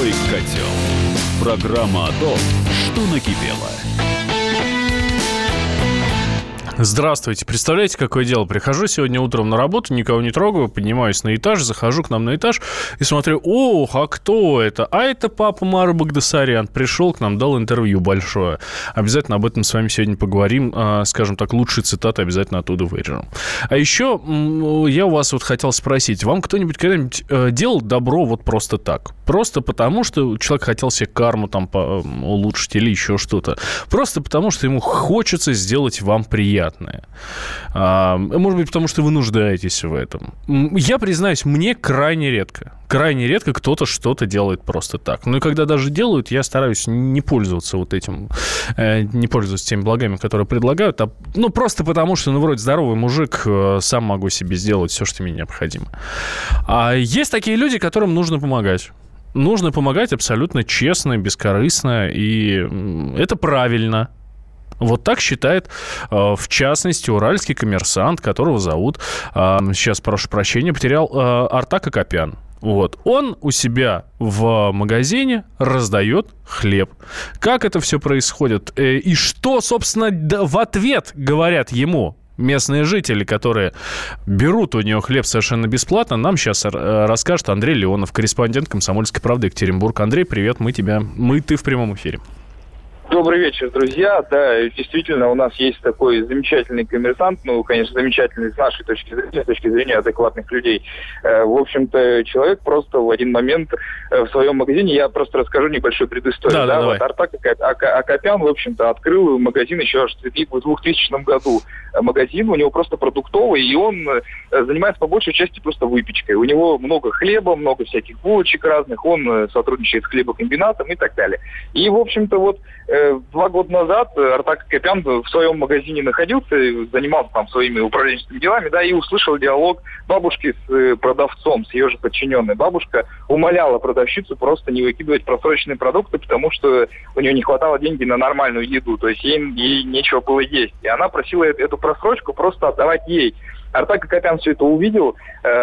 «Большой котел». Программа о том, что накипело. Здравствуйте. Представляете, какое дело? Прихожу сегодня утром на работу, никого не трогаю, поднимаюсь на этаж, захожу к нам на этаж и смотрю, ох, а кто это? А это папа Мары Багдасарян. Пришел к нам, дал интервью большое. Обязательно об этом с вами сегодня поговорим. Скажем так, лучшие цитаты обязательно оттуда вырежем. А еще я у вас вот хотел спросить, вам кто-нибудь когда-нибудь делал добро вот просто так? Просто потому, что человек хотел себе карму там улучшить или еще что-то. Просто потому, что ему хочется сделать вам приятно. Может быть, потому что вы нуждаетесь в этом. Я признаюсь, мне крайне редко кто-то что-то делает просто так. Ну и когда даже делают, я стараюсь не пользоваться вот этим, не пользоваться теми благами, которые предлагают, просто потому что, вроде здоровый мужик, сам могу себе сделать все, что мне необходимо. А есть такие люди, которым нужно помогать. Нужно помогать абсолютно честно, бескорыстно, и это правильно. Вот так считает, в частности, уральский коммерсант, которого зовут, сейчас, прошу прощения, потерял, Артак Акопян. Вот. Он у себя в магазине раздает хлеб. Как это все происходит? И что, собственно, в ответ говорят ему местные жители, которые берут у него хлеб совершенно бесплатно, нам сейчас расскажет Андрей Леонов, корреспондент «Комсомольской правды» Екатеринбург. Андрей, привет, ты в прямом эфире. Добрый вечер, друзья. Да, действительно, у нас есть такой замечательный коммерсант, конечно, замечательный с нашей точки зрения, с точки зрения адекватных людей. В общем-то, человек просто в один момент в своем магазине, я просто расскажу небольшую предысторию. Да, вот Артак Акопян, в общем-то, открыл магазин еще аж в 2000 году. Магазин у него просто продуктовый, и он занимается по большей части просто выпечкой. У него много хлеба, много всяких булочек разных, он сотрудничает с хлебокомбинатом и так далее. И, в общем-то, 2 года назад Артак Акопян в своем магазине находился, занимался там своими управленческими делами, да, и услышал диалог бабушки с продавцом, с ее же подчиненной. Бабушка умоляла продавщицу просто не выкидывать просроченные продукты, потому что у нее не хватало денег на нормальную еду, то есть ей нечего было есть. И она просила эту просрочку просто отдавать ей. Артак Акопян все это увидел,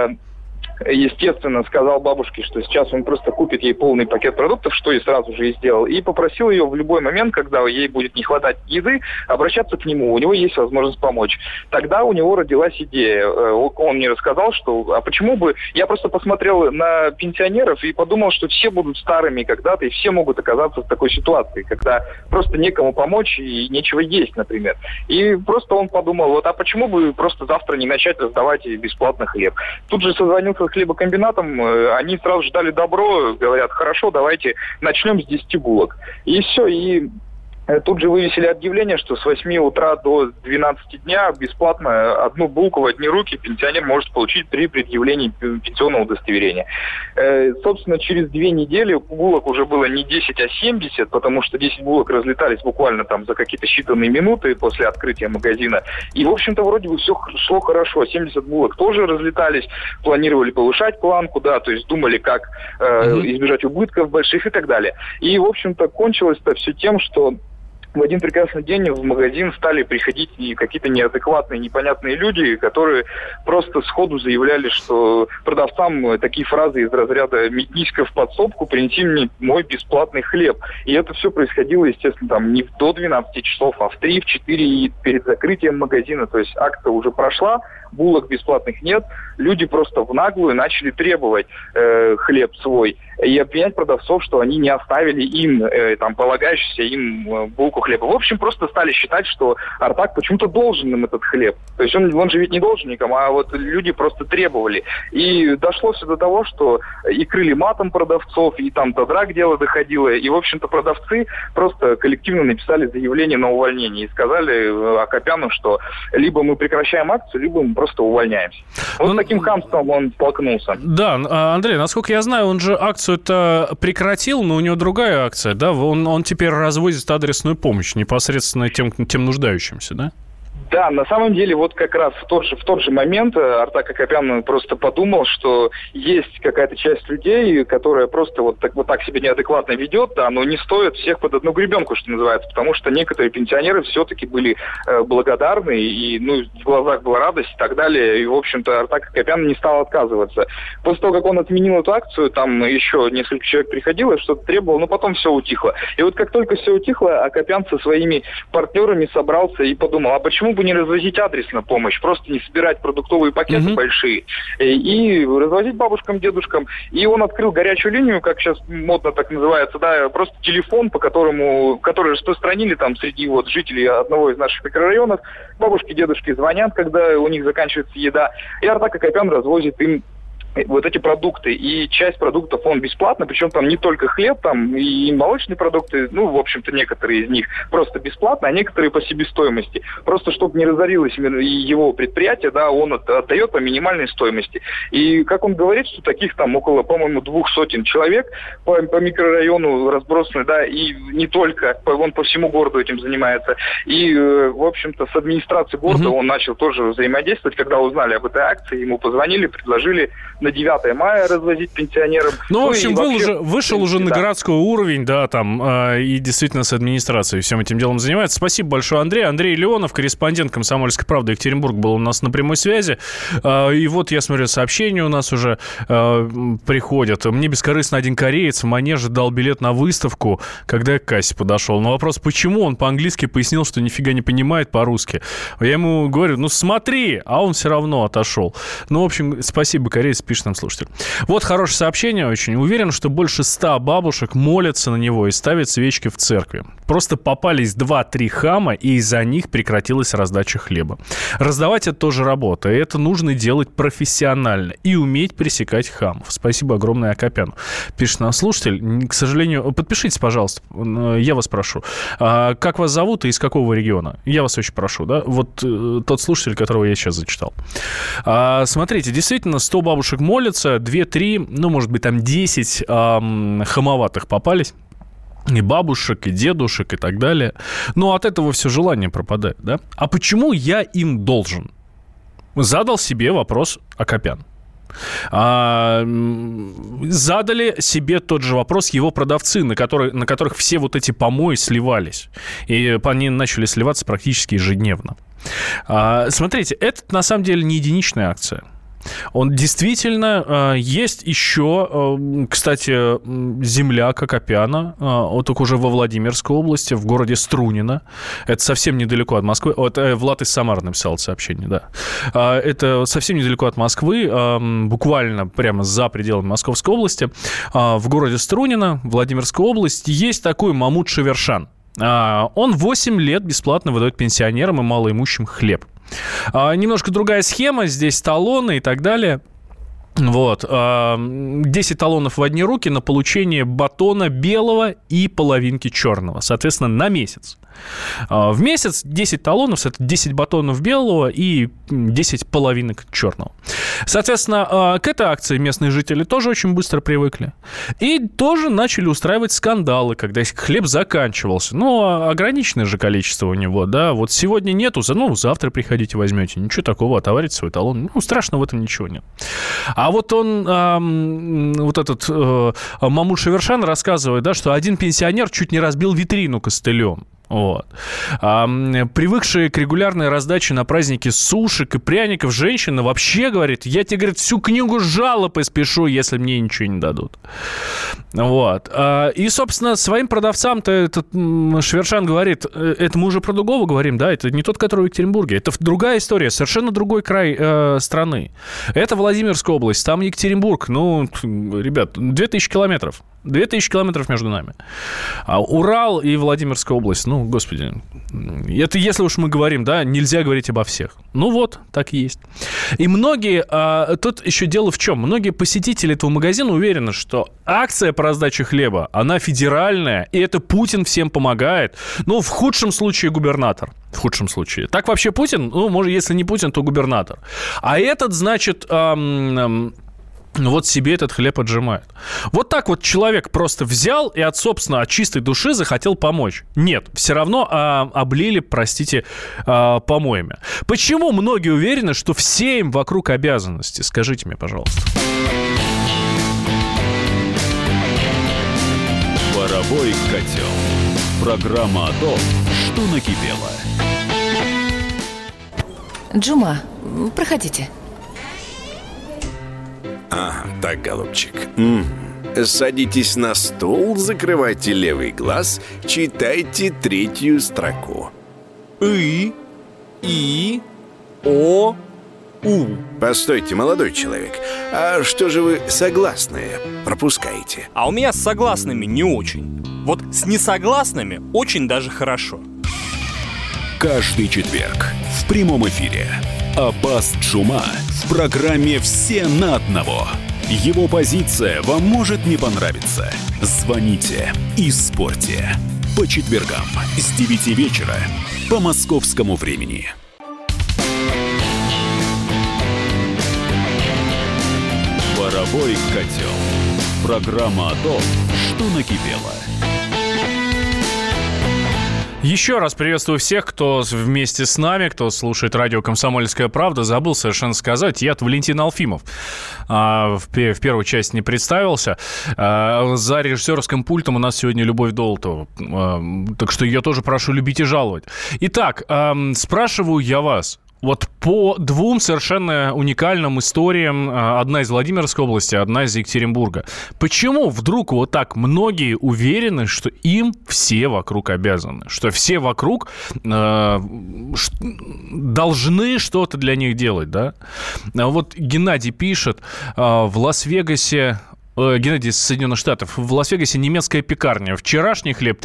естественно, сказал бабушке, что сейчас он просто купит ей полный пакет продуктов, что и сразу же и сделал, и попросил ее в любой момент, когда ей будет не хватать еды, обращаться к нему, у него есть возможность помочь. Тогда у него родилась идея. Он мне рассказал, что, а почему бы... Я просто посмотрел на пенсионеров и подумал, что все будут старыми когда-то, и все могут оказаться в такой ситуации, когда просто некому помочь и нечего есть, например. И просто он подумал, а почему бы просто завтра не начать раздавать бесплатно хлеб? Тут же созвонился с хлебокомбинатом, они сразу же дали добро, говорят, хорошо, давайте начнем с 10 булок. И все, и тут же вывесили объявление, что с 8 утра до 12 дня бесплатно одну булку в одни руки пенсионер может получить при предъявлении пенсионного удостоверения. Собственно, через 2 недели булок уже было не 10, а 70, потому что 10 булок разлетались буквально там за какие-то считанные минуты после открытия магазина. И, в общем-то, вроде бы все шло хорошо. 70 булок тоже разлетались, планировали повышать планку, да, то есть думали, как избежать убытков больших и так далее. И, в общем-то, кончилось-то все тем, что в один прекрасный день в магазин стали приходить и какие-то неадекватные, непонятные люди, которые просто сходу заявляли, что продавцам такие фразы из разряда «метнись-ка в подсобку, принеси мне мой бесплатный хлеб». И это все происходило, естественно, там не до 12 часов, а в 3, в 4 и перед закрытием магазина. То есть акция уже прошла, булок бесплатных нет, люди просто в наглую начали требовать хлеб свой и обвинять продавцов, что они не оставили им, полагающийся им булку хлеба. В общем, просто стали считать, что Артак почему-то должен им этот хлеб. То есть он же ведь не должен никому, а вот люди просто требовали. И дошло все до того, что и крыли матом продавцов, и там до драк дело доходило. И, в общем-то, продавцы просто коллективно написали заявление на увольнение и сказали Акопяну, что либо мы прекращаем акцию, либо мы просто увольняемся. Вот с таким хамством он столкнулся. Да, Андрей, насколько я знаю, он же акцию-то прекратил, но у него другая акция, да? Он теперь развозит адресную помощь непосредственно тем нуждающимся, да? Да, на самом деле, вот как раз в тот же момент Артак Акопян просто подумал, что есть какая-то часть людей, которая просто вот так себя неадекватно ведет, да, но не стоит всех под одну гребенку, что называется, потому что некоторые пенсионеры все-таки были благодарны, и в глазах была радость и так далее, и, в общем-то, Артак Акопян не стал отказываться. После того, как он отменил эту акцию, там еще несколько человек приходило, что-то требовал, но потом все утихло. И вот как только все утихло, Акопян со своими партнерами собрался и подумал, а почему бы не развозить адресную помощь, просто не собирать продуктовые пакеты большие и развозить бабушкам, дедушкам. И он открыл горячую линию, как сейчас модно так называется, да, просто телефон, который распространили там среди жителей одного из наших микрорайонов. Бабушки, дедушки звонят, когда у них заканчивается еда, и Артак Акопян развозит им вот эти продукты. И часть продуктов он бесплатно, причем там не только хлеб, там и молочные продукты, в общем-то, некоторые из них просто бесплатно, а некоторые по себестоимости. Просто чтобы не разорилось его предприятие, да, он отдает по минимальной стоимости. И как он говорит, что таких там около, по-моему, 200 человек по микрорайону разбросаны, да, и не только, он по всему городу этим занимается. И, в общем-то, с администрацией города он начал тоже взаимодействовать, когда узнали об этой акции, ему позвонили, предложили на 9 мая развозить пенсионерам. В общем, вышел уже на городской уровень, да, там, и действительно с администрацией всем этим делом занимается. Спасибо большое, Андрей. Андрей Леонов, корреспондент «Комсомольской правды» Екатеринбург, был у нас на прямой связи. И вот я смотрю, сообщения у нас уже приходят. Мне бескорыстно один кореец в Манеже дал билет на выставку, когда я к кассе подошел. Но вопрос, почему, он по-английски пояснил, что нифига не понимает по-русски. Я ему говорю, смотри, а он все равно отошел. В общем, спасибо, кореец, пишет нам слушатель. Вот хорошее сообщение очень. Уверен, что больше 100 бабушек молятся на него и ставят свечки в церкви. Просто попались 2-3 хама, и из-за них прекратилась раздача хлеба. Раздавать это тоже работа, и это нужно делать профессионально и уметь пресекать хамов. Спасибо огромное Акопяну. Пишет нам слушатель. К сожалению, подпишитесь, пожалуйста, я вас прошу. Как вас зовут и из какого региона? Я вас очень прошу, да? Вот тот слушатель, которого я сейчас зачитал. Смотрите, действительно, 100 бабушек молятся, 2-3, может быть, там 10 хамоватых попались. И бабушек, и дедушек, и так далее. Но от этого все желание пропадает, да? А почему я им должен? Задал себе вопрос Акопян. Задали себе тот же вопрос его продавцы, на которых все вот эти помои сливались. И они начали сливаться практически ежедневно. Смотрите, это на самом деле не единичная акция. Он действительно есть еще, кстати, земляк Акопяна, вот только уже во Владимирской области, в городе Струнино. Это совсем недалеко от Москвы. Влад из Самары написал это сообщение, да. Это совсем недалеко от Москвы, буквально прямо за пределами Московской области. В городе Струнино, Владимирская область, есть такой Мамут Шевершан. Он 8 лет бесплатно выдает пенсионерам и малоимущим хлеб. Немножко другая схема, здесь талоны и так далее. 10 талонов в одни руки на получение батона белого и половинки черного, соответственно, на месяц. В месяц 10 талонов, это 10 батонов белого и 10 половинок черного. Соответственно, к этой акции местные жители тоже очень быстро привыкли. И тоже начали устраивать скандалы, когда хлеб заканчивался. Ограниченное же количество у него, да. Вот сегодня нету, завтра приходите, возьмете. Ничего такого, отоварите свой талон. Страшного в этом ничего нет. А вот он, этот Мамут Шевершан рассказывает, да, что один пенсионер чуть не разбил витрину костылем. Привыкшие к регулярной раздаче на праздники сушек и пряников женщина вообще говорит, я тебе, говорит, всю книгу жалоб испишу, если мне ничего не дадут. И, собственно, своим продавцам-то этот Шевершан говорит, это мы уже про другого говорим, да, это не тот, который в Екатеринбурге, это другая история, совершенно другой край страны. Это Владимирская область, там Екатеринбург, ребят, 2000 километров. 2000 километров между нами. Урал и Владимирская область. Господи. Это если уж мы говорим, да, нельзя говорить обо всех. Так и есть. И многие... Тут еще дело в чем? Многие посетители этого магазина уверены, что акция по раздаче хлеба, она федеральная, и это Путин всем помогает. В худшем случае губернатор. В худшем случае. Так вообще Путин? Может, если не Путин, то губернатор. А этот, значит... вот себе этот хлеб отжимает. Вот так вот человек просто взял и от чистой души захотел помочь. Нет, все равно облили, простите, помоями. Почему многие уверены, что все им вокруг обязанности? Скажите мне, пожалуйста. Паровой котел. Программа о том, что накипело. Джума, проходите. Так, голубчик. Садитесь на стул, закрывайте левый глаз, читайте 3-ю строку. И, О, У. Постойте, молодой человек, а что же вы согласные пропускаете? А у меня с согласными не очень. Вот с несогласными очень даже хорошо. Каждый четверг в прямом эфире Аббас Джума в программе «Все на одного». Его позиция вам может не понравиться. Звоните и спорьте. По четвергам с 9 вечера по московскому времени. Паровой котел. Программа о том, что накипело. Еще раз приветствую всех, кто вместе с нами, кто слушает радио «Комсомольская правда». Забыл совершенно сказать, я Валентин Алфимов. В первой части не представился. За режиссерским пультом у нас сегодня Любовь Долотова. Так что ее тоже прошу любить и жаловать. Итак, спрашиваю я вас. Вот по двум совершенно уникальным историям, одна из Владимирской области, одна из Екатеринбурга. Почему вдруг вот так многие уверены, что им все вокруг обязаны? Что все вокруг должны что-то для них делать, да? Вот Геннадий пишет, в Лас-Вегасе... Геннадий из Соединенных Штатов. В Лас-Вегасе немецкая пекарня. Вчерашний хлеб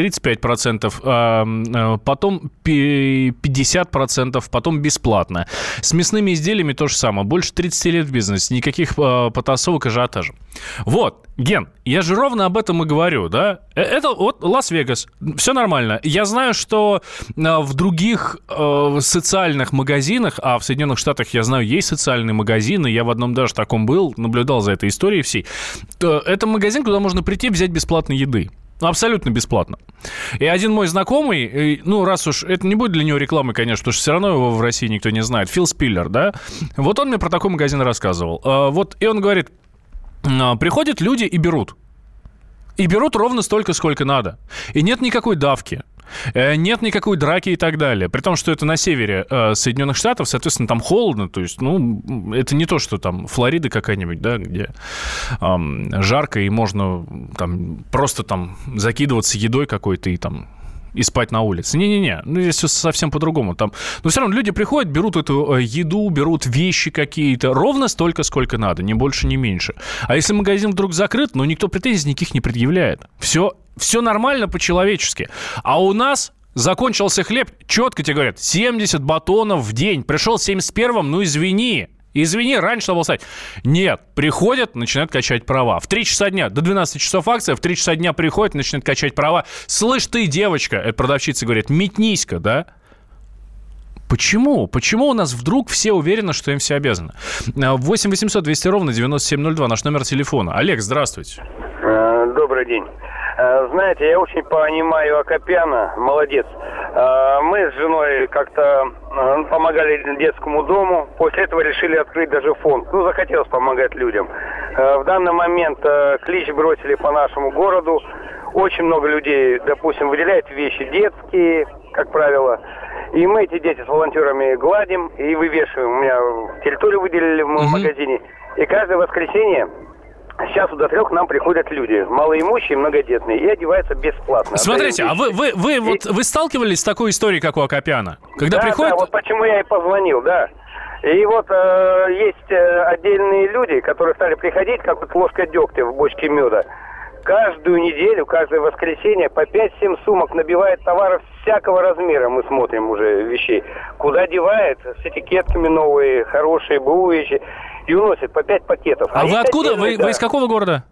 35%, потом 50%, потом бесплатно. С мясными изделиями то же самое. Больше 30 лет в бизнесе. Никаких потасовок, ажиотажа. Вот, Ген, я же ровно об этом и говорю, да? Это вот Лас-Вегас. Все нормально. Я знаю, что в других социальных магазинах, а в Соединенных Штатах, я знаю, есть социальные магазины, я в одном даже таком был, наблюдал за этой историей всей. Это магазин, куда можно прийти и взять бесплатной еды. Абсолютно бесплатно. И один мой знакомый, ну, раз уж это не будет для него рекламы, конечно, потому что все равно его в России никто не знает, Фил Спиллер, да? Вот он мне про такой магазин рассказывал. Вот, и он говорит, приходят люди и берут. И берут ровно столько, сколько надо. И нет никакой давки. Нет никакой драки и так далее. При том, что это на севере Соединенных Штатов, соответственно, там холодно. То есть, ну, это не то, что там Флорида какая-нибудь, да, где жарко и можно там просто там закидываться едой какой-то и там и спать на улице. Не-не-не, ну здесь все совсем по-другому. Там, но все равно люди приходят, берут эту еду, берут вещи какие-то, ровно столько, сколько надо, ни больше, ни меньше. А если магазин вдруг закрыт, ну никто претензий никаких не предъявляет. Все нормально по-человечески. А у нас закончился хлеб, четко тебе говорят, 70 батонов в день. Пришел 71-м, ну извини. Извини, раньше надо было сказать. Нет, приходят, начинают качать права. В 3 часа дня, до 12 часов акция, в 3 часа дня приходят, начинают качать права. Слышь ты, девочка, это продавщица говорит, метнись-ка, да? Почему? Почему у нас вдруг все уверены, что им все обязаны? 8 800 200 ровно 9702, наш номер телефона. Олег, здравствуйте. Добрый день. Знаете, я очень понимаю Акопяна, молодец. Мы с женой как-то помогали детскому дому, после этого решили открыть даже фонд. Ну, захотелось помогать людям. В данный момент клич бросили по нашему городу. Очень много людей, допустим, выделяют вещи детские, как правило. И мы эти дети с волонтерами гладим и вывешиваем. У меня территорию выделили в моем магазине. И каждое воскресенье с часу до 3 к нам приходят люди, малоимущие, многодетные, и одеваются бесплатно. Смотрите, а вы сталкивались с такой историей, как у Акопяна? Когда приходят... Да, вот почему я и позвонил, да. И вот есть отдельные люди, которые стали приходить, как вот ложка дегтя в бочке меда. Каждую неделю, каждое воскресенье по 5-7 сумок набивает товаров всякого размера, мы смотрим уже вещей. Куда девает, с этикетками новые, хорошие, БУ вещи, и уносит по 5 пакетов. А вы откуда? Вы из какого города?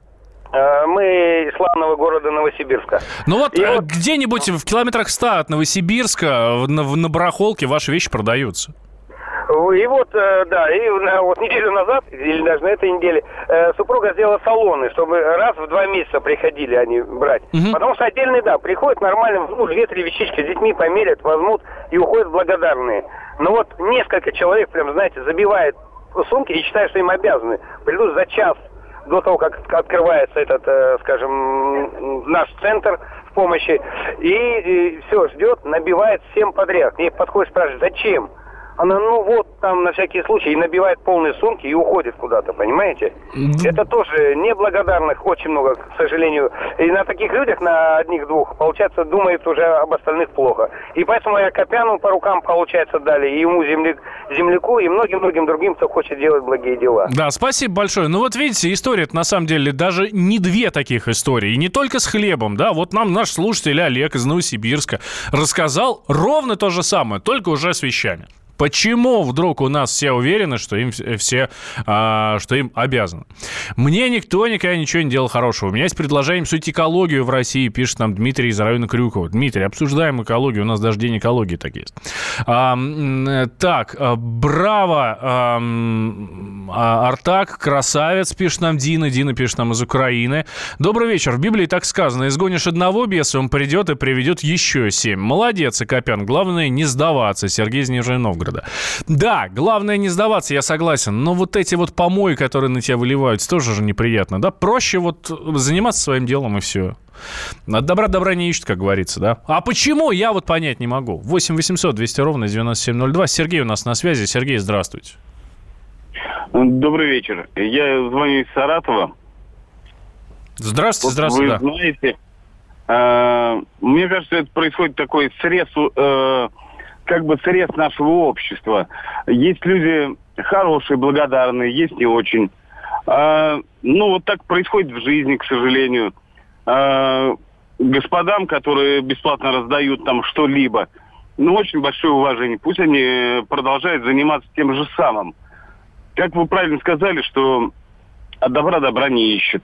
Мы из славного города Новосибирска. Ну вот где-нибудь в километрах 100 от Новосибирска на барахолке ваши вещи продаются. И вот, вот неделю назад, или даже на этой неделе, супруга сделала салоны, чтобы раз в 2 месяца приходили они брать. Потому что отдельные, приходят нормально, 2-3 вещички с детьми померят, возьмут и уходят благодарные. Но вот несколько человек, прям, знаете, забивает сумки и считают, что им обязаны. Придут за час до того, как открывается этот, наш центр в помощи, и все, ждет, набивает всем подряд. И подходит, спрашивает, зачем? Она, там на всякий случай, и набивает полные сумки и уходит куда-то, понимаете? Это тоже неблагодарных очень много, к сожалению. И на таких людях, на одних-двух, получается, думает уже об остальных плохо. И поэтому и Акопяну по рукам, получается, дали, и ему, земляку, и многим-многим другим, кто хочет делать благие дела. Да, спасибо большое. Ну вот видите, история-то на самом деле даже не 2 таких истории. И не только с хлебом, да. Вот нам наш слушатель Олег из Новосибирска рассказал ровно то же самое, только уже с вещами. Почему вдруг у нас все уверены, что им что им обязаны? Мне никто никогда ничего не делал хорошего. У меня есть предложение обсудить экологию в России, пишет нам Дмитрий из района Крюкова. Дмитрий, обсуждаем экологию, у нас даже день экологии так есть. Браво, Артак, красавец, пишет нам Дина. Дина пишет нам из Украины. Добрый вечер. В Библии так сказано: изгонишь одного беса, он придет и приведет еще 7. Молодец, Акопян. Главное не сдаваться. Сергей из Нижнего Новгорода. Да, главное не сдаваться, я согласен. Но вот эти вот помои, которые на тебя выливаются, тоже же неприятно, да? Проще вот заниматься своим делом и все. От добра не ищут, как говорится, да? А почему, я вот понять не могу. 8 800 200 ровно 9702. Сергей у нас на связи. Сергей, здравствуйте. Добрый вечер. Я звоню из Саратова. Здравствуйте, Вы знаете, мне кажется, это происходит такой срез нашего общества. Есть люди хорошие, благодарные, есть не очень. Вот так происходит в жизни, к сожалению. Господам, которые бесплатно раздают там что-либо, очень большое уважение. Пусть они продолжают заниматься тем же самым. Как вы правильно сказали, что от добра не ищет.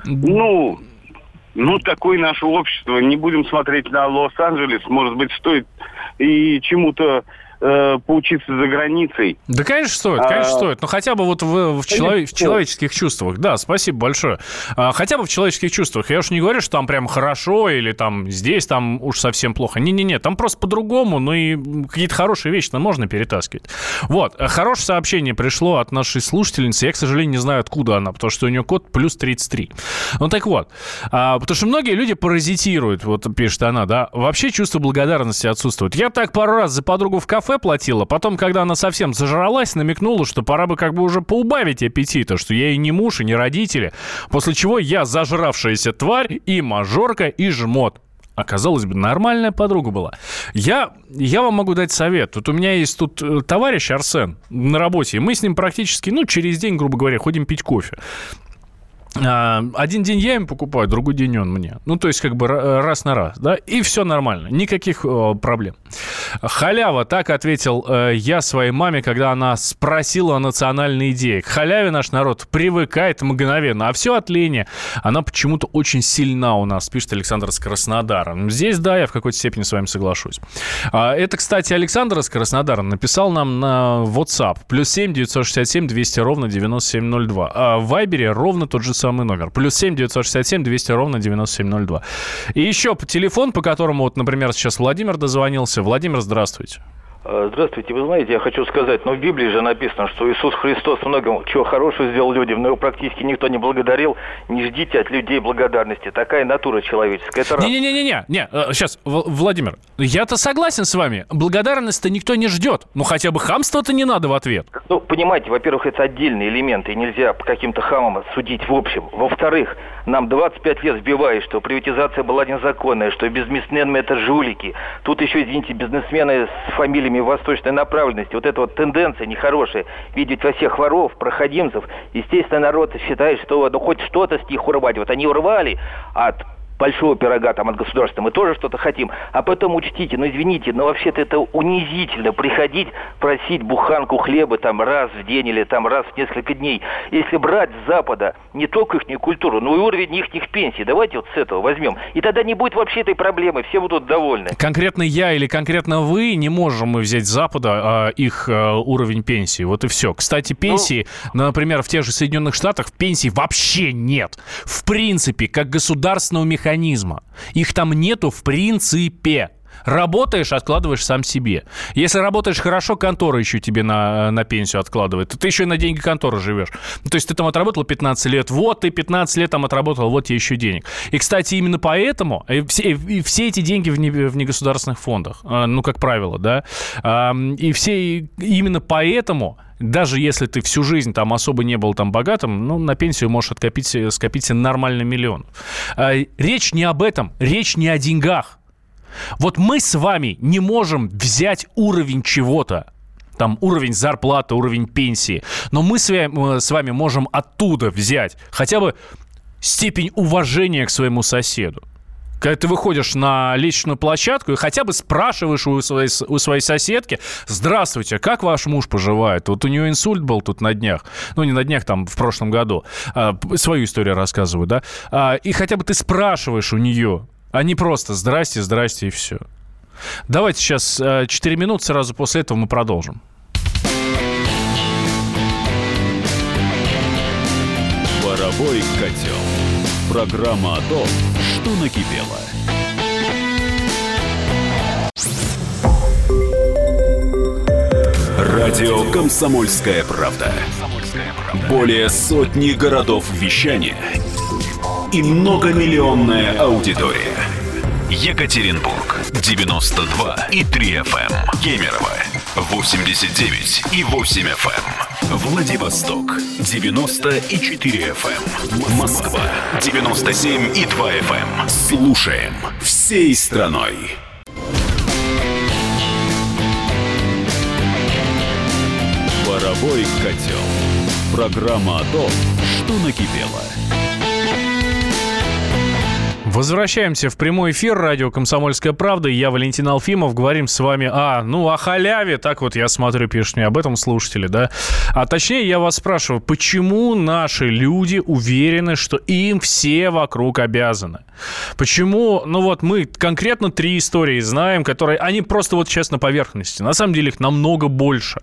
Такое наше общество. Не будем смотреть на Лос-Анджелес. Может быть, стоит и чему-то поучиться за границей. Да, конечно, стоит. Но хотя бы вот в человеческих чувствах. Да, спасибо большое. Хотя бы в человеческих чувствах. Я уж не говорю, что там прям хорошо или там здесь там уж совсем плохо. Не-не-не, там просто по-другому, и какие-то хорошие вещи-то можно перетаскивать. Вот, хорошее сообщение пришло от нашей слушательницы. Я, к сожалению, не знаю, откуда она, потому что у нее код плюс 33. Так вот, потому что многие люди паразитируют, вот пишет она, да, вообще чувство благодарности отсутствует. Я так пару раз за подругу в кафе платила, потом, когда она совсем зажралась, намекнула, что пора бы уже поубавить аппетита, что я и не муж, и не родители, после чего я зажравшаяся тварь, и мажорка, и жмот. Оказалось бы, нормальная подруга была. Я вам могу дать совет. У меня есть товарищ Арсен на работе, и мы с ним практически, через день, грубо говоря, ходим пить кофе. Один день я им покупаю, другой день он мне. То есть раз на раз, да, и все нормально, никаких проблем. Халява, так ответил я своей маме, когда она спросила о национальной идее. К халяве наш народ привыкает мгновенно, а все от лени. Она почему-то очень сильна у нас, пишет Александр из Краснодара. Здесь, да, я в какой-то степени с вами соглашусь. Это, кстати, Александр из Краснодара написал нам на WhatsApp. +7 967 200 ровно 9702. А в Вайбере ровно тот же самый номер. +7 967 200 ровно 9702. И еще телефон, по которому, например, сейчас Владимир дозвонился. Владимир, здравствуйте. Здравствуйте. Вы знаете, я хочу сказать, в Библии же написано, что Иисус Христос много чего хорошего сделал людям, но его практически никто не благодарил. Не ждите от людей благодарности. Такая натура человеческая. Это раз. Не, сейчас, Владимир, я-то согласен с вами. Благодарность-то никто не ждет. Хотя бы хамство-то не надо в ответ. Понимаете, во-первых, это отдельные элементы, и нельзя по каким-то хамам судить в общем. Во-вторых, нам 25 лет вбивают, что приватизация была незаконная, что бизнесмены это жулики. Тут еще, извините, бизнесмены с фамилиями восточной направленности. Вот эта тенденция нехорошая. Видеть во всех воров, проходимцев. Естественно, народ считает, что хоть что-то с них урвать. Они урвали от большого пирога там от государства, мы тоже что-то хотим. А потом учтите, ну извините, но вообще-то это унизительно приходить, просить буханку хлеба там раз в день или там раз в несколько дней. Если брать с Запада не только их культуру, но и уровень их пенсий, давайте вот с этого возьмем. И тогда не будет вообще этой проблемы, все будут довольны. Конкретно я или конкретно вы не можем мы взять с Запада их уровень пенсии. Вот и все. Кстати, пенсии, например, в тех же Соединенных Штатах пенсий вообще нет. В принципе, как государственного механизма. Их там нету в принципе. Работаешь, откладываешь сам себе. Если работаешь хорошо, контора еще тебе на пенсию откладывает. Ты еще и на деньги конторы живешь. То есть ты там отработал 15 лет, вот ты 15 лет там отработал, вот тебе еще денег. И, кстати, именно поэтому все эти деньги в негосударственных фондах, ну, как правило, да, и именно поэтому... Даже если ты всю жизнь там особо не был там богатым, ну, на пенсию можешь скопить нормальный миллион. Речь не об этом, речь не о деньгах. Вот мы с вами не можем взять уровень чего-то, там уровень зарплаты, уровень пенсии, но мы с вами можем оттуда взять хотя бы степень уважения к своему соседу. Когда ты выходишь на лестничную площадку и хотя бы спрашиваешь у своей соседки: здравствуйте, как ваш муж поживает? Вот у него инсульт был тут на днях. Ну, не на днях, там, в прошлом году. Свою историю рассказываю, да? И хотя бы ты спрашиваешь у нее, а не просто «здрасте, здрасте» и все. Давайте сейчас 4 минуты, сразу после этого мы продолжим. Паровой котел. Программа о том, что накипело. Радио «Комсомольская правда». Более сотни городов вещания и многомиллионная аудитория. Екатеринбург 92,3 FM. Кемерово 89,8 FM. Владивосток 90,4 FM. Москва 97,2 FM. Слушаем всей страной. Паровой котел. Программа о том, что накипело. Возвращаемся в прямой эфир. Радио «Комсомольская правда». Я Валентин Алфимов. Говорим с вами о халяве. Так вот, я смотрю, пишут мне об этом слушатели, да. А точнее, я вас спрашиваю, почему наши люди уверены, что им все вокруг обязаны? Почему, мы конкретно 3 истории знаем, которые, они просто вот сейчас на поверхности. На самом деле их намного больше.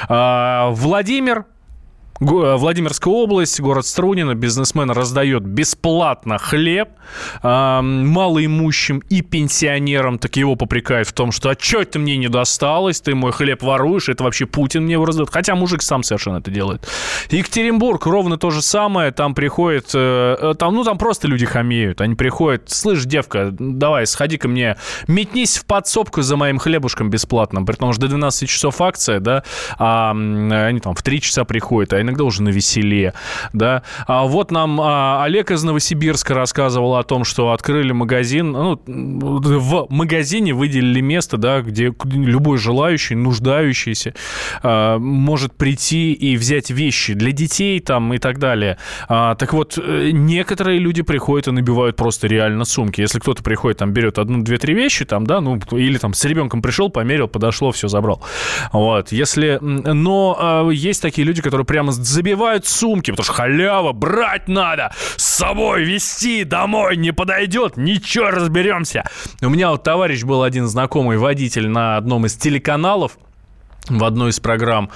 Владимирская область, город Струнино, бизнесмен раздает бесплатно хлеб малоимущим и пенсионерам. Так его попрекают в том, что что это мне не досталось, ты мой хлеб воруешь, это вообще Путин мне его раздает. Хотя мужик сам совершенно это делает. Екатеринбург, ровно то же самое, там приходит, там просто люди хамеют. Они приходят: слышь, девка, давай, сходи ко мне, метнись в подсобку за моим хлебушком бесплатным, при том, что до 12 часов акция, да, они там в 3 часа приходят, а иногда уже на веселе, да. А вот нам Олег из Новосибирска рассказывал о том, что открыли магазин, в магазине выделили место, да, где любой желающий, нуждающийся может прийти и взять вещи для детей там и так далее. Так вот, некоторые люди приходят и набивают просто реально сумки. Если кто-то приходит, там, берет 1, 2, 3 вещи, там, да, или там с ребенком пришел, померил, подошло, все забрал. Вот, но есть такие люди, которые прямо забивают сумки, потому что халява, брать надо, с собой везти домой не подойдет, ничего, разберемся. У меня вот товарищ был один знакомый водитель на одном из телеканалов, в одной из программ,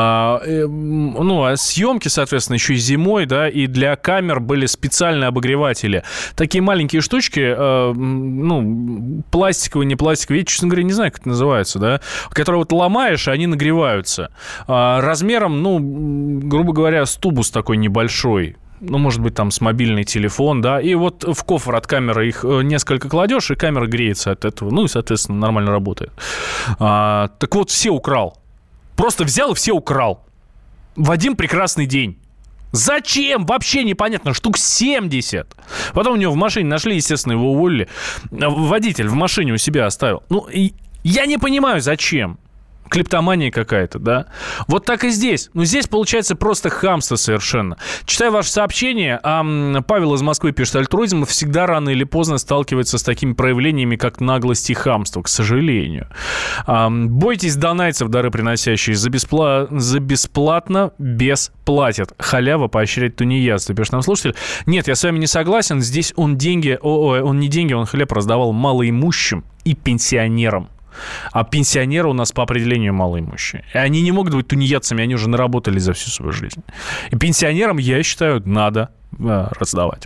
съемки, соответственно, еще и зимой, да, и для камер были специальные обогреватели. Такие маленькие штучки, пластиковые, не пластиковые, я, честно говоря, не знаю, как это называется, да, которые вот ломаешь, и они нагреваются. Размером, грубо говоря, с тубус такой небольшой. Может быть, там с мобильный телефон, да, и вот в кофр от камеры их несколько кладешь, и камера греется от этого, и, соответственно, нормально работает. Так вот, все украл. Просто взял и все украл. В один прекрасный день. Зачем? Вообще непонятно. Штук 70. Потом у него в машине нашли, естественно, его уволили. Водитель в машине у себя оставил. Я не понимаю, зачем. клептомания какая-то, да? Вот так и здесь. Ну, здесь получается просто хамство совершенно. Читаю ваше сообщение. Павел из Москвы пишет: альтруизм всегда рано или поздно сталкивается с такими проявлениями, как наглость и хамство, к сожалению. Бойтесь донайцев, дары приносящие. За бесплатно бесплатят. Халява поощряет тунеядство, пишет нам слушатель. Нет, я с вами не согласен. Здесь он не деньги, он хлеб раздавал малоимущим и пенсионерам. А пенсионеры у нас по определению малоимущие. И они не могут быть тунеядцами, они уже наработали за всю свою жизнь. И пенсионерам, я считаю, надо раздавать.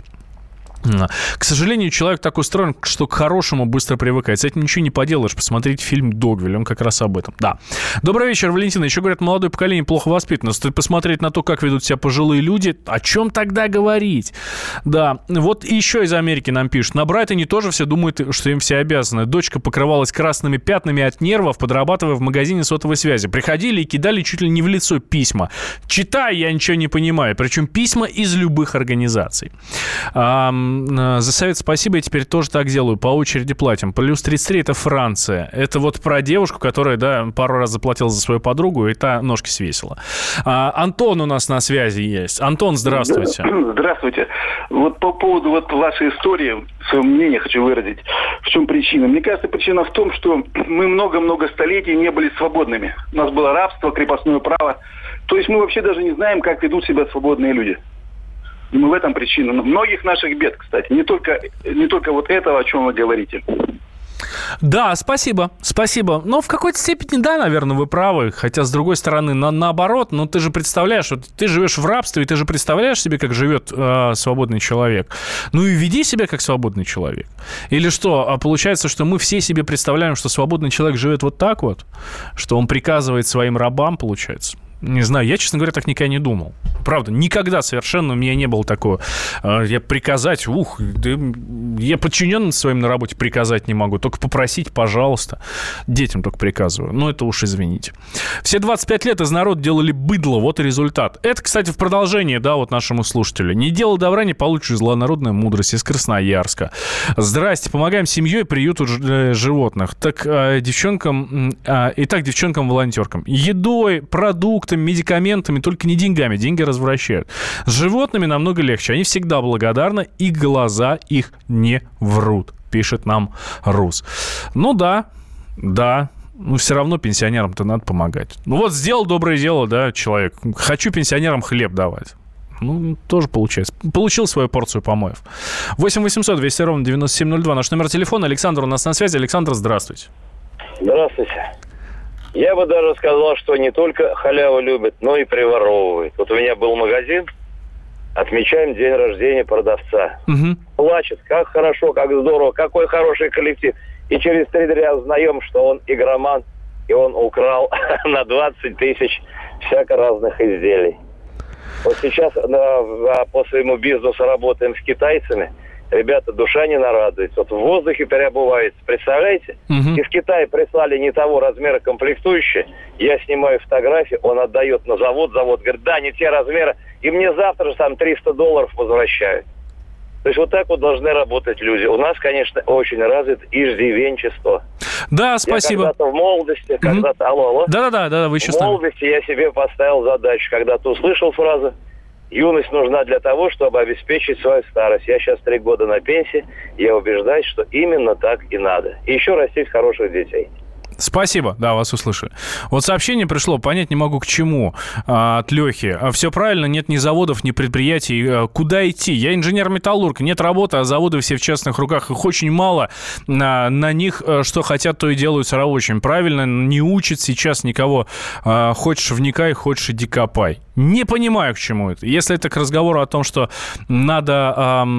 К сожалению, человек так устроен, что к хорошему быстро привыкает. С этим ничего не поделаешь. Посмотрите фильм «Догвилль», он как раз об этом. Да. Добрый вечер, Валентина. Еще говорят, молодое поколение плохо воспитано. Стоит посмотреть на то, как ведут себя пожилые люди. О чем тогда говорить? Да. Вот еще из Америки нам пишут. На Брайтоне тоже все думают, что им все обязаны. Дочка покрывалась красными пятнами от нервов, подрабатывая в магазине сотовой связи. Приходили и кидали чуть ли не в лицо письма. Читаю, я ничего не понимаю. Причем письма из любых организаций. За совет спасибо, я теперь тоже так делаю, по очереди платим. Плюс 33 – это Франция. Это вот про девушку, которая, да, пару раз заплатила за свою подругу, и та ножки свесила. Антон у нас на связи есть. Антон, здравствуйте. Здравствуйте. Вот по поводу вот вашей истории, свое мнение хочу выразить. В чем причина? Мне кажется, причина в том, что мы много-много столетий не были свободными. У нас было рабство, крепостное право. То есть мы вообще даже не знаем, как ведут себя свободные люди. Мы в этом причина. Многих наших бед, кстати. Не только вот этого, о чем вы говорите. Да, спасибо. Но в какой-то степени, да, наверное, вы правы. Хотя, с другой стороны, наоборот, ну, ты же представляешь, вот ты живешь в рабстве, и ты же представляешь себе, как живет свободный человек. Ну и веди себя как свободный человек. Или что, получается, что мы все себе представляем, что свободный человек живет вот так вот, что он приказывает своим рабам, получается. Не знаю, я, честно говоря, так никогда не думал. Правда, никогда совершенно у меня не было такого. Я приказать, я подчиненным своим на работе приказать не могу. Только попросить, пожалуйста. Детям только приказываю. Ну, это уж извините. Все 25 лет из народа делали быдло, вот и результат. Это, кстати, в продолжение, да, вот нашему слушателю. Не делай добра, не получишь зла. Народная мудрость из Красноярска. Здрасте, помогаем семье и приюту животных. Так, девчонкам-волонтеркам. Едой, продуктами, медикаментами, только не деньгами. Деньги развращают. С животными намного легче. Они всегда благодарны, и глаза их не врут, пишет нам Рус. Ну да. Ну, все равно пенсионерам-то надо помогать. Ну, вот сделал доброе дело, да, человек. Хочу пенсионерам хлеб давать. Ну, тоже получается. Получил свою порцию помоев. 8 800 200 ровно 9702. Наш номер телефона. Александр у нас на связи. Александр, здравствуйте. Здравствуйте. Я бы даже сказал, что не только халяву любят, но и приворовывают. Вот у меня был магазин, отмечаем день рождения продавца. Угу. Плачет, как хорошо, как здорово, какой хороший коллектив. И через 3 дня узнаем, что он игроман, и он украл на 20 тысяч всяко разных изделий. Вот сейчас по своему бизнесу работаем с китайцами. Ребята, душа не нарадуется. Вот в воздухе переобувается. Представляете? Из Китая прислали не того размера комплектующие. Я снимаю фотографии, он отдает на завод. Завод говорит, да, не те размеры. И мне завтра же там $300 возвращают. То есть вот так вот должны работать люди. У нас, конечно, очень развит иждивенчество. Да, спасибо. Я когда-то в молодости, Алло. Да, вы еще в молодости я себе поставил задачу. Когда-то услышал фразу: юность нужна для того, чтобы обеспечить свою старость. Я сейчас 3 года на пенсии. Я убеждаюсь, что именно так и надо. И еще растить хороших детей. Спасибо, да, вас услышали. Вот сообщение пришло, понять не могу к чему, от Лехи. Все правильно, нет ни заводов, ни предприятий. Куда идти? Я инженер-металлург, нет работы, а заводы все в частных руках. Их очень мало. На них что хотят, то и делаются рабочими. Правильно, не учат сейчас никого. Хочешь вникай, хочешь иди копай. Не понимаю, к чему это. Если это к разговору о том, что надо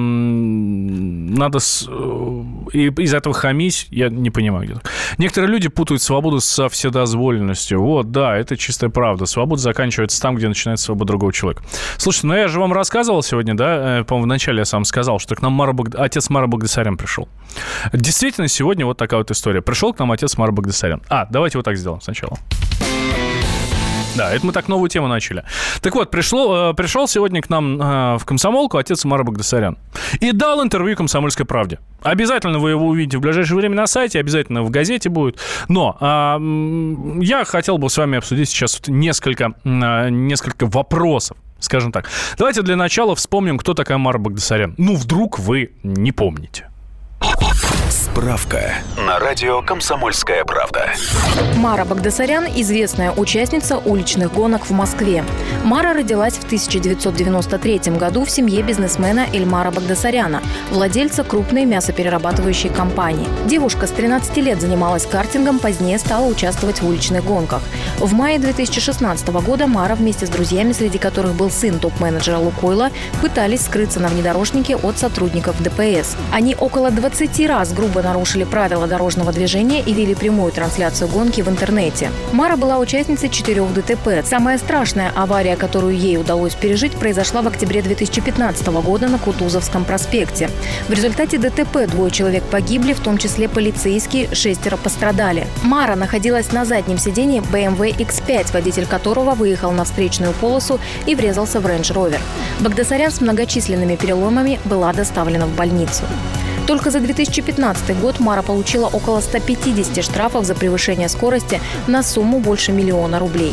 из этого хамить, я не понимаю где-то. Некоторые люди путают свободу со вседозволенностью. Вот, да, это чистая правда. Свобода заканчивается там, где начинается свобода другого человека. Слушайте, ну я же вам рассказывал сегодня, да, по-моему, вначале я сам сказал, что к нам отец Мара Багдасарян пришел. Действительно, сегодня вот такая вот история. Пришел к нам отец Мара Багдасарян. Давайте вот так сделаем сначала. Да, это мы так новую тему начали. Так вот, пришел сегодня к нам в комсомолку отец Мары Багдасарян и дал интервью «Комсомольской правде». Обязательно вы его увидите в ближайшее время на сайте, обязательно в газете будет. Но я хотел бы с вами обсудить сейчас несколько вопросов, скажем так. Давайте для начала вспомним, кто такая Мара Багдасарян. Ну, вдруг вы не помните. Справка на радио «Комсомольская правда». Мара Багдасарян – известная участница уличных гонок в Москве. Мара родилась в 1993 году в семье бизнесмена Эльмара Багдасаряна, владельца крупной мясоперерабатывающей компании. Девушка с 13 лет занималась картингом, позднее стала участвовать в уличных гонках. В мае 2016 года Мара вместе с друзьями, среди которых был сын топ-менеджера «Лукойла», пытались скрыться на внедорожнике от сотрудников ДПС. Они около 20 раз грубо нарушили правила дорожного движения и вели прямую трансляцию гонки в интернете. Мара была участницей 4 ДТП. Самая страшная авария, которую ей удалось пережить, произошла в октябре 2015 года на Кутузовском проспекте. В результате ДТП 2 человек погибли, в том числе полицейские, 6 пострадали. Мара находилась на заднем сидении BMW X5, водитель которого выехал на встречную полосу и врезался в Range Rover. Багдасарян с многочисленными переломами была доставлена в больницу. Только за 2015 год Мара получила около 150 штрафов за превышение скорости на сумму больше 1 миллиона рублей.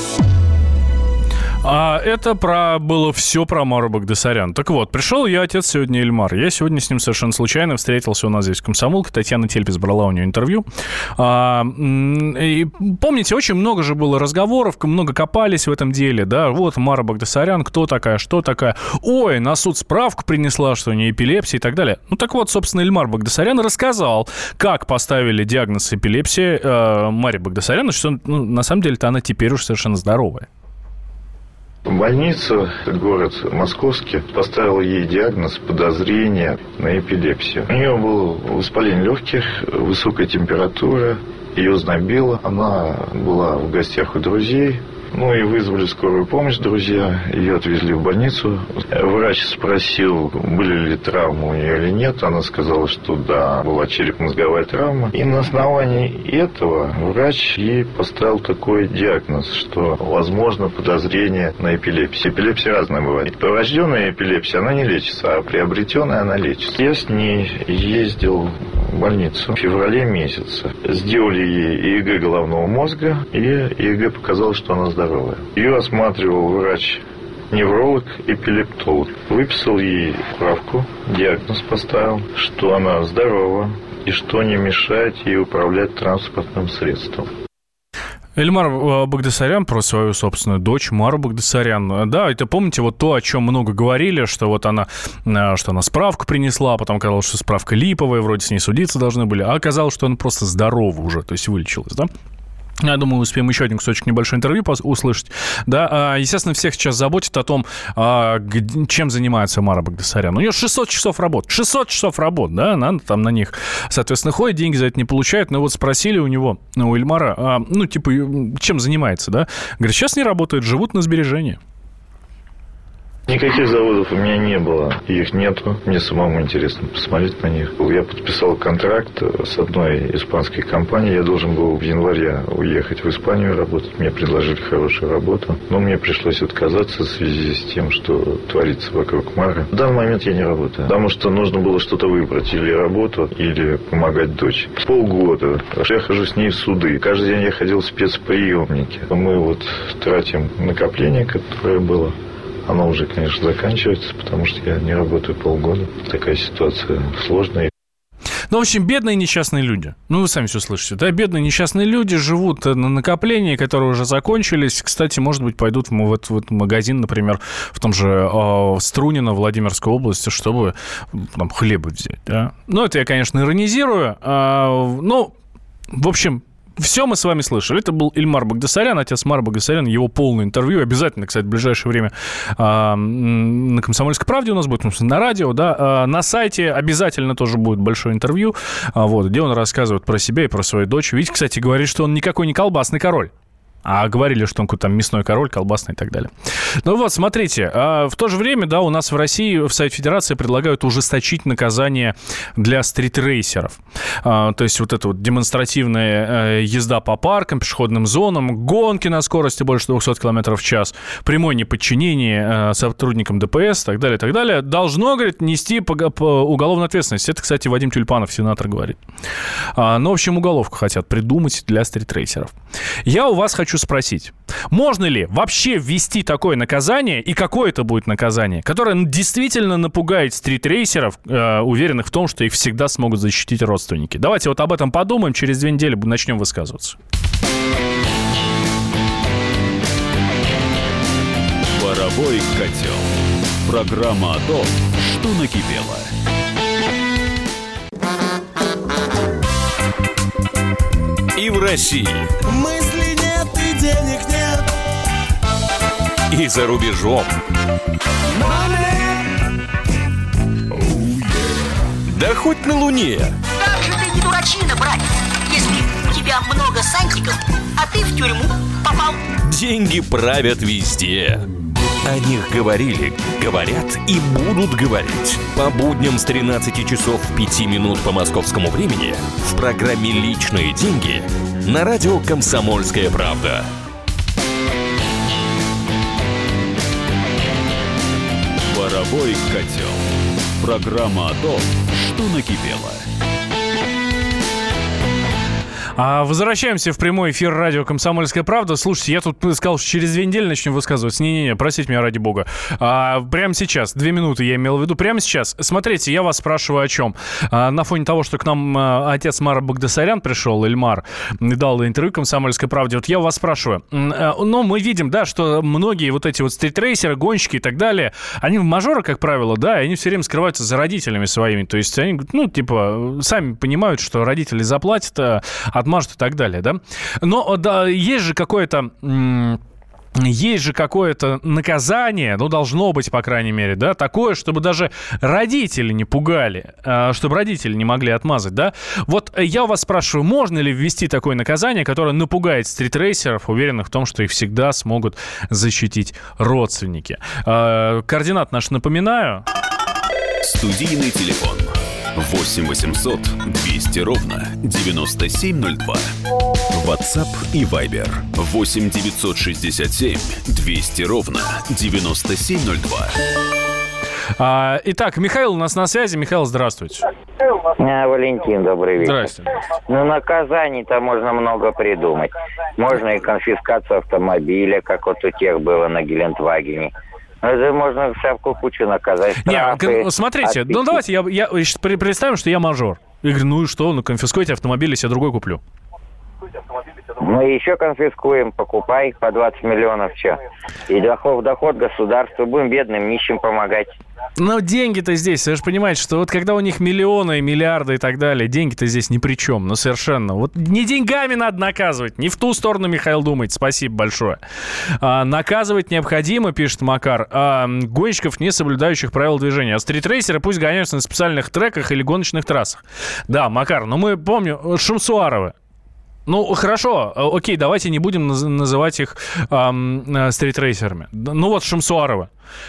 А это было все про Мару Багдасарян. Так вот, пришел я, отец сегодня Эльмар. Я сегодня с ним совершенно случайно встретился у нас здесь в комсомолке. Татьяна Тельпес брала у нее интервью. И помните, очень много же было разговоров, много копались в этом деле, да, вот Мара Багдасарян, кто такая, что такая. Ой, на суд справку принесла, что у нее эпилепсия и так далее. Ну так вот, собственно, Эльмар Багдасарян рассказал, как поставили диагноз эпилепсии Маре Багдасарян, что на самом деле-то она теперь уж совершенно здоровая. Больница, город Московский, поставил ей диагноз подозрения на эпилепсию. У нее было воспаление легких, высокая температура, ее знобило. Она была в гостях у друзей. Ну и вызвали скорую помощь друзья, ее отвезли в больницу. Врач спросил, были ли травмы у нее или нет. Она сказала, что да, была черепно-мозговая травма. И на основании этого врач ей поставил такой диагноз, что возможно подозрение на эпилепсию. Эпилепсия разная бывает. Врожденная эпилепсия, она не лечится, а приобретенная она лечится. Я с ней ездил в больницу в феврале месяце. Сделали ей ЭЭГ головного мозга, и ЭЭГ показало, что она здоровая. Ее осматривал врач-невролог, эпилептолог. Выписал ей справку, диагноз поставил, что она здорова и что не мешает ей управлять транспортным средством. Эльмар Багдасарян про свою собственную дочь Мару Багдасарян. Да, это помните вот то, о чем много говорили, что вот она справку принесла, потом оказалось, что справка липовая, вроде с ней судиться должны были, а оказалось, что она просто здорова уже, то есть вылечилась, да? Я думаю, успеем еще один кусочек небольшой интервью услышать. Да, естественно, всех сейчас заботит о том, чем занимается Мара Багдасарян. У нее 600 часов работ. 600 часов работ, да, она там на них, соответственно, ходит, деньги за это не получает. Но вот спросили у него, у Эльмара, чем занимается, да? Говорит, сейчас не работает, живут на сбережения. Никаких заводов у меня не было, их нету. Мне самому интересно посмотреть на них. Я подписал контракт с одной испанской компанией. Я должен был в январе уехать в Испанию работать. Мне предложили хорошую работу, но мне пришлось отказаться в связи с тем, что творится вокруг Мары. В данный момент я не работаю, потому что нужно было что-то выбрать. Или работу, или помогать дочери. Полгода я хожу с ней в суды. Каждый день я ходил в спецприемники. Мы вот тратим накопление, которое было. Оно уже, конечно, заканчивается, потому что я не работаю полгода. Такая ситуация сложная. Ну, в общем, бедные несчастные люди. Ну, вы сами все слышите, да? Бедные несчастные люди живут на накоплении, которые уже закончились. Кстати, может быть, пойдут в этот магазин, например, в том же Струнино, Владимирской области, чтобы там хлеба взять, да? Ну, это я, конечно, иронизирую. Ну, в общем... Все мы с вами слышали. Это был Эльмар Багдасарян, отец Мары Багдасарян. Его полное интервью обязательно, кстати, в ближайшее время на «Комсомольской правде» у нас будет, на радио, да. На сайте обязательно тоже будет большое интервью, вот, где он рассказывает про себя и про свою дочь. Ведь, кстати, говорит, что он никакой не колбасный король. А говорили, что он какой-то там мясной король, колбасный и так далее. Ну вот, смотрите, в то же время, да, у нас в России в Совете Федерации предлагают ужесточить наказание для стритрейсеров. То есть вот это вот демонстративная езда по паркам, пешеходным зонам, гонки на скорости больше 200 км в час, прямое неподчинение сотрудникам ДПС и так далее, должно, говорит, нести по уголовную ответственность. Это, кстати, Вадим Тюльпанов, сенатор, говорит. Ну, в общем, уголовку хотят придумать для стритрейсеров. Я у вас хочу спросить, можно ли вообще ввести такое наказание, и какое это будет наказание, которое действительно напугает стритрейсеров, уверенных в том, что их всегда смогут защитить родственники? Давайте вот об этом подумаем, через 2 недели начнем высказываться. Паровой котел. Программа о том, что накипело. И в России. Мысли нет и денег нет. И за рубежом. Да хоть на Луне. Как же ты не дурачина, братец, если у тебя много сантиков, а ты в тюрьму попал. Деньги правят везде. О них говорили, говорят и будут говорить. По будням с 13 часов 5 минут по московскому времени в программе «Личные деньги» на радио «Комсомольская правда». Паровой котел. Программа о том, что накипело. Возвращаемся в прямой эфир радио «Комсомольская правда». Слушайте, я тут сказал, что через 2 недели начнем высказываться. Не-не-не, простите меня ради бога. Прямо сейчас, 2 минуты я имел в виду. Прямо сейчас. Смотрите, я вас спрашиваю о чем. На фоне того, что к нам отец Мара Багдасарян пришел, Ильмар, и дал интервью «Комсомольской правде». Вот я вас спрашиваю. Но мы видим, да, что многие вот эти вот стритрейсеры, гонщики и так далее, они в мажоры, как правило, да, и они все время скрываются за родителями своими. То есть они, сами понимают, что родители заплатят, отмажут и так далее, да? Но да, есть же какое-то наказание, должно быть, по крайней мере, да, такое, чтобы даже родители не пугали, чтобы родители не могли отмазать, да? Вот я у вас спрашиваю, можно ли ввести такое наказание, которое напугает стритрейсеров, уверенных в том, что их всегда смогут защитить родственники? Координат наш напоминаю. Студийный телефон 8 800 200 ровно 9702. WhatsApp и Viber 8 967 200 ровно 9702. Итак, Михаил у нас на связи. Михаил, здравствуйте. Валентин, добрый вечер. Здравствуйте. Наказаний-то можно много придумать. Можно и конфискацию автомобиля, как вот у тех было на Гелендвагене. Это можно всякую кучу наказать. Штрафы, смотрите, давайте я представим, что я мажор. Я говорю, ну и что, конфискуйте автомобиль, я себе другой куплю. Мы еще конфискуем, покупай по 20 миллионов, что. И доход государства, будем бедным, нищим помогать. Но деньги-то здесь, вы же понимаете, что вот когда у них миллионы, миллиарды и так далее, деньги-то здесь ни при чем, совершенно. Вот не деньгами надо наказывать, не в ту сторону, Михаил, думает, спасибо большое. Наказывать необходимо, пишет Макар, гонщиков, не соблюдающих правил движения. А стритрейсеры пусть гоняются на специальных треках или гоночных трассах. Да, Макар, мы помним, Шамсуаровы. Хорошо, окей, давайте не будем называть их стритрейсерами. Шамсуарова.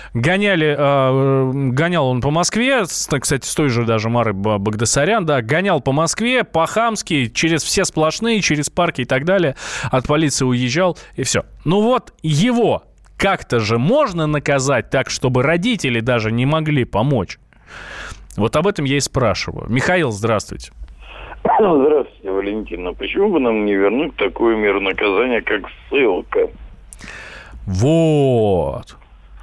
Гонял он по Москве, кстати, с той же даже Марой Багдасарян, да, гонял по Москве, по-хамски, через все сплошные, через парки и так далее, от полиции уезжал, и все. Его как-то же можно наказать так, чтобы родители даже не могли помочь. Вот об этом я и спрашиваю. Михаил, здравствуйте. Здравствуйте, Валентина. Почему бы нам не вернуть такую меру наказания, как ссылка? Вот.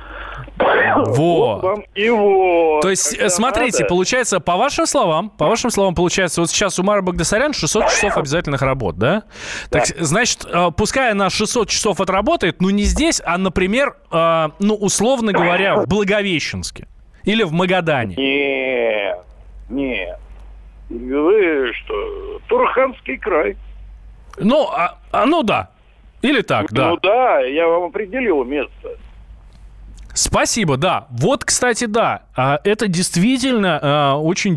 Вот вам и вот. То есть, смотрите, получается, по вашим словам, получается, вот сейчас у Мары Багдасарян 600 часов обязательных работ, да? Так, значит, пускай она 600 часов отработает, не здесь, а, например, условно говоря, в Благовещенске или в Магадане. Нет. Вы что, Турханский край. Да. Или так, да. Да, я вам определил место. Спасибо, да. Вот, кстати, да. Это действительно очень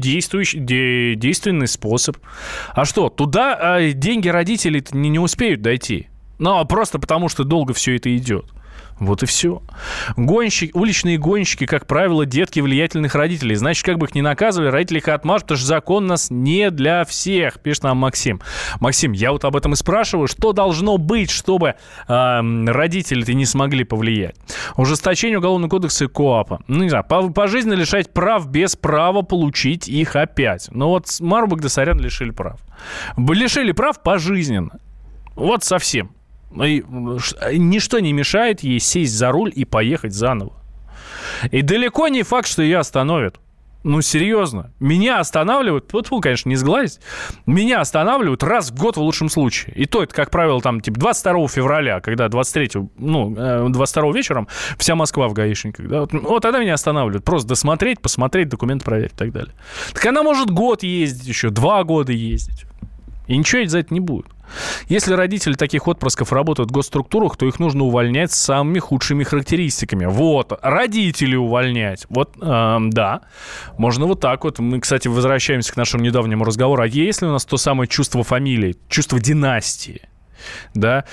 действенный способ. А что, туда деньги родителей не успеют дойти? Но просто потому, что долго все это идет. Вот и все. Уличные гонщики, как правило, детки влиятельных родителей. Значит, как бы их ни наказывали, родители их отмажут, потому что закон у нас не для всех, пишет нам Максим. Максим, я вот об этом и спрашиваю. Что должно быть, чтобы родители-то не смогли повлиять? Ужесточение Уголовного кодекса и КоАПа. Ну, не знаю, пожизненно лишать прав без права получить их опять. Но вот Мару Багдасарян лишили прав. Лишили прав пожизненно. Вот совсем. И ничто не мешает ей сесть за руль и поехать заново. И далеко не факт, что ее остановят. Ну, серьезно. Меня останавливают, конечно, не сглазить, меня останавливают раз в год в лучшем случае. И то это, как правило, там, типа 22 февраля, когда 22 вечером вся Москва в гаишниках. Да? Вот тогда меня останавливают. Просто досмотреть, посмотреть, документы проверить и так далее. Так она может год ездить еще, 2 года ездить. И ничего за это не будет. Если родители таких отпрысков работают в госструктурах, то их нужно увольнять с самыми худшими характеристиками. Вот, родителей увольнять. Вот, да, можно вот так вот. Мы, кстати, возвращаемся к нашему недавнему разговору. А есть ли у нас то самое чувство фамилии, чувство династии? Да,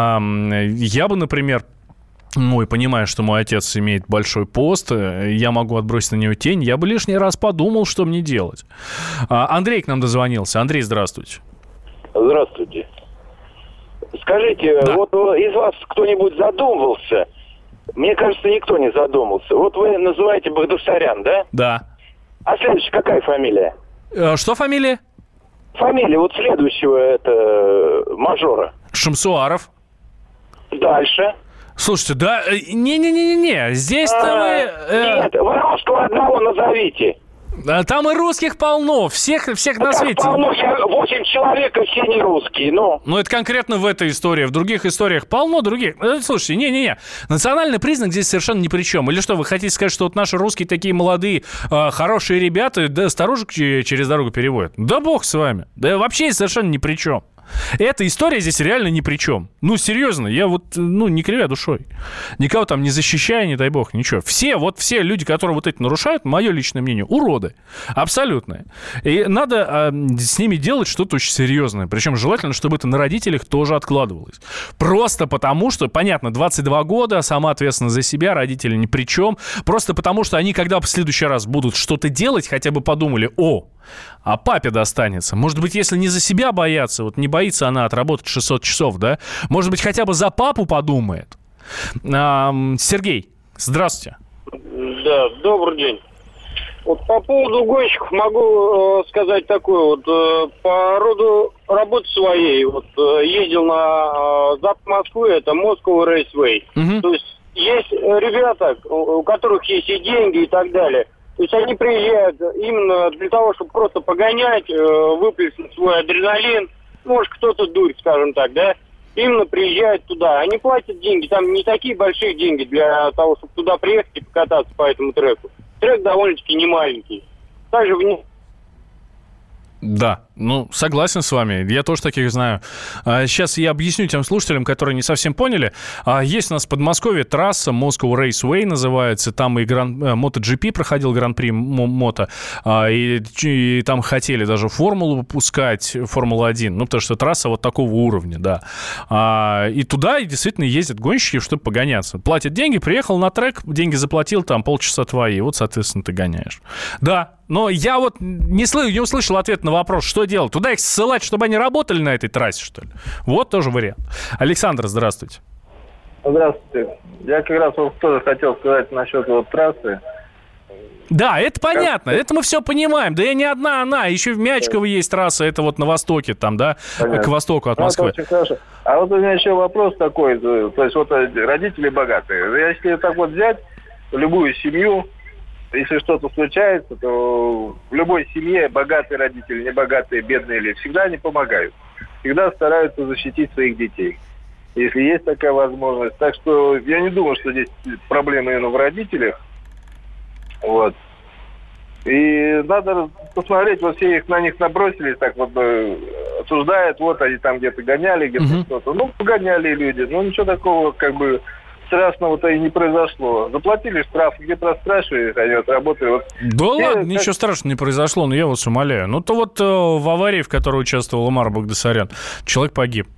я бы, например, понимая, что мой отец имеет большой пост, я могу отбросить на него тень, я бы лишний раз подумал, что мне делать. Андрей к нам дозвонился. Андрей, здравствуйте. Здравствуйте. Скажите, да. Вот из вас кто-нибудь задумывался? Мне кажется, никто не задумался. Вот вы называете Багдасарян, да? Да. А следующая какая фамилия? Что фамилия? Фамилия вот следующего, это мажора. Шамсуаров. Дальше. Слушайте, да, не, здесь-то вы... Нет, вы русского одного назовите. Там и русских полно, всех на свете. Полно, 8 человек, и все не русские, ну. Ну, это конкретно в этой истории. В других историях полно других. Слушайте, не. Национальный признак здесь совершенно ни при чем. Или что, вы хотите сказать, что вот наши русские такие молодые, хорошие ребята, да, старушек через дорогу переводят? Да бог с вами. Да вообще совершенно ни при чем. Эта история здесь реально ни при чем. Ну, серьезно, я вот, не кривя душой. Никого там не защищаю, не дай бог, ничего. Все люди, которые вот эти нарушают, мое личное мнение, уроды. Абсолютные. И надо с ними делать что-то очень серьезное. Причем желательно, чтобы это на родителях тоже откладывалось. Просто потому, что, понятно, 22 года, сама ответственность за себя, родители ни при чем. Просто потому, что они, когда в следующий раз будут что-то делать, хотя бы подумали, а папе достанется. Может быть, если не за себя бояться, вот не боится она отработать 600 часов, да? Может быть, хотя бы за папу подумает. Сергей, здравствуйте. Да, добрый день. Вот по поводу гонщиков могу сказать такое. Вот по роду работы своей, вот ездил на запад Москвы, это Moscow Raceway. Угу. То есть есть ребята, у которых есть и деньги и так далее. То есть они приезжают именно для того, чтобы просто погонять, выплеснуть свой адреналин. Может, кто-то дурит, скажем так, да? Именно приезжают туда. Они платят деньги. Там не такие большие деньги для того, чтобы туда приехать и покататься по этому треку. Трек довольно-таки немаленький. Также Да, согласен с вами. Я тоже таких знаю. Сейчас я объясню тем слушателям, которые не совсем поняли. Есть у нас в Подмосковье трасса Moscow Raceway называется. Там и MotoGP проходил, Гран-при Мото. И там хотели даже формулу выпускать, Формулу-1. Потому что трасса вот такого уровня, да. И туда действительно ездят гонщики, чтобы погоняться. Платят деньги, приехал на трек, деньги заплатил, там полчаса твои. Вот, соответственно, ты гоняешь. Да, но я вот не услышал ответ на вопрос, что делать? Туда их ссылать, чтобы они работали на этой трассе, что ли? Вот тоже вариант. Александр, здравствуйте. Здравствуйте. Я как раз вот тоже хотел сказать насчет вот трассы. Да, это понятно, это мы все понимаем. Да и не одна она, еще в Мячково есть трасса, это вот на востоке, там, да, понятно. К востоку от Москвы. Это очень хорошо. А вот у меня еще вопрос такой, то есть вот родители богатые. Если так вот взять любую семью, если что-то случается, то в любой семье богатые родители, небогатые, бедные или всегда они помогают. Всегда стараются защитить своих детей, если есть такая возможность. Так что я не думаю, что здесь проблема именно в родителях. Вот. И надо посмотреть, вот все на них набросились, так вот осуждают, вот они там где-то гоняли, где-то что-то. Погоняли люди, ничего такого как бы страшного-то и не произошло. Заплатили штраф, где-то расспрашивали, они отработали. Да ладно, ничего страшного не произошло, но я вас умоляю. То вот в аварии, в которой участвовал Мар Багдасарян, человек погиб.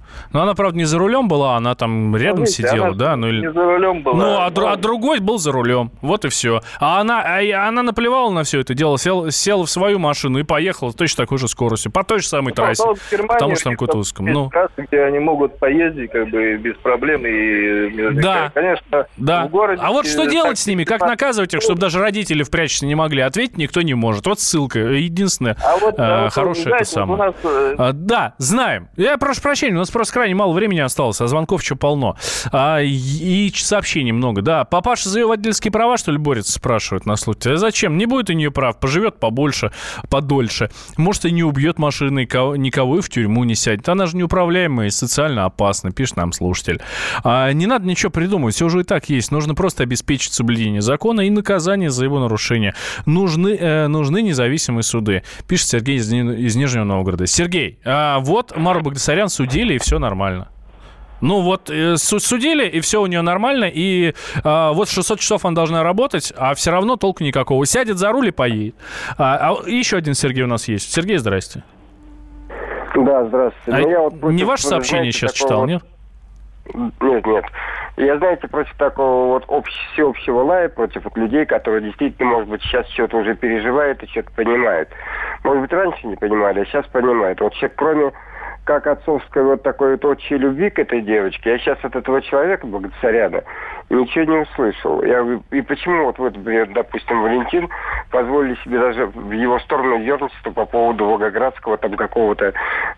Ну, она, правда, не за рулем была, она там рядом сидела, да? Ну, не за рулем была. Ну, а другой был за рулем. Вот и все. А она наплевала на все это дело, села в свою машину и поехала с точно такой же скоростью, по той же самой трассе. Потому что там какой-то узком. Ну, где они могут поездить как бы без проблем. Да, конечно, да. В городе... А вот что делать с ними? Как наказывать их, чтобы даже родители впрячься не могли? Ответить никто не может. Вот ссылка. Единственное хорошее это самое. Да, знаем. Я прошу прощения, у нас просто крайне мало времени осталось, а звонков еще полно. И сообщений много. Да, папаша за ее водительские права, что ли, борется, спрашивают на случай. А зачем? Не будет у нее прав, поживет побольше, подольше. Может, и не убьет машины, никого и в тюрьму не сядет. Она же неуправляемая и социально опасна, пишет нам слушатель. Не надо ничего придумывать, все уже и так есть. Нужно просто обеспечить соблюдение закона и наказание за его нарушение. Нужны независимые суды, пишет Сергей из Нижнего Новгорода. Сергей, вот Мару Багдасарян судили, и все нормально. Ну вот, судили, и все у нее нормально, и вот 600 часов она должна работать, а все равно толку никакого. Сядет за руль и поедет. Еще один Сергей у нас есть. Сергей, здрасте. Да, здравствуйте. Я вот не ваше сообщение сейчас читал, нет? Нет. Я, знаете, против такого вот всеобщего лая, против вот людей, которые действительно, может быть, сейчас что-то уже переживают и что-то понимают. Может быть, раньше не понимали, а сейчас понимают. Вот человек, кроме как отцовской вот такой вот отчей любви к этой девочке, я сейчас от этого человека, Багдасаряна, ничего не услышал. И почему вот, например, допустим, Валентин позволили себе даже в его сторону дернуться по поводу Волгоградского там какого-то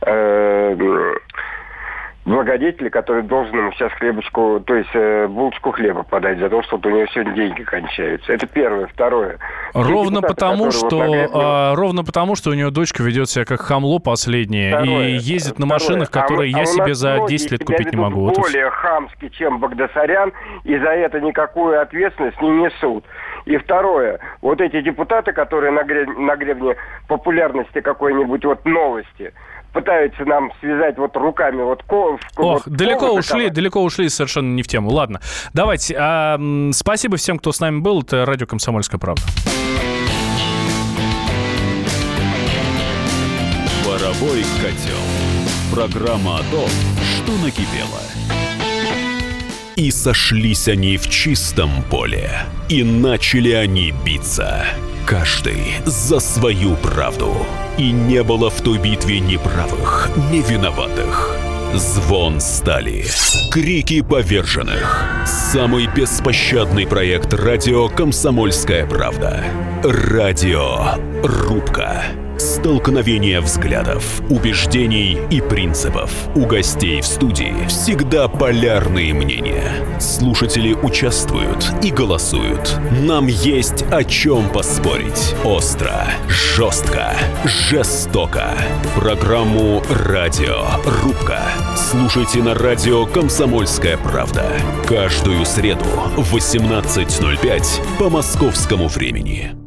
благодетеля, который должен ему сейчас хлебочку, то есть булочку хлеба подать за то, что вот у него сегодня деньги кончаются. Это первое. Второе. Ровно потому, что у него дочка ведет себя как хамло последнее. Второе. И ездит на машинах, которые я себе за 10 лет купить не могу. Более хамски, чем Багдасарян, и за это никакую ответственность не несут. И второе. Вот эти депутаты, которые на гребне популярности какой-нибудь вот новости, пытаются нам связать вот руками вот... далеко ушли, совершенно не в тему. Ладно, давайте. Спасибо всем, кто с нами был. Это радио «Комсомольская правда». Паровой котел. Программа о том, что накипело. И сошлись они в чистом поле. И начали они биться. Каждый за свою правду. И не было в той битве ни правых, ни виноватых. Звон стали, крики поверженных. Самый беспощадный проект радио «Комсомольская правда». Радиорубка. Столкновение взглядов, убеждений и принципов. У гостей в студии всегда полярные мнения. Слушатели участвуют и голосуют. Нам есть о чем поспорить. Остро, жестко, жестоко. Программу «Радиорубка» слушайте на радио «Комсомольская правда». Каждую среду в 18:05 по московскому времени.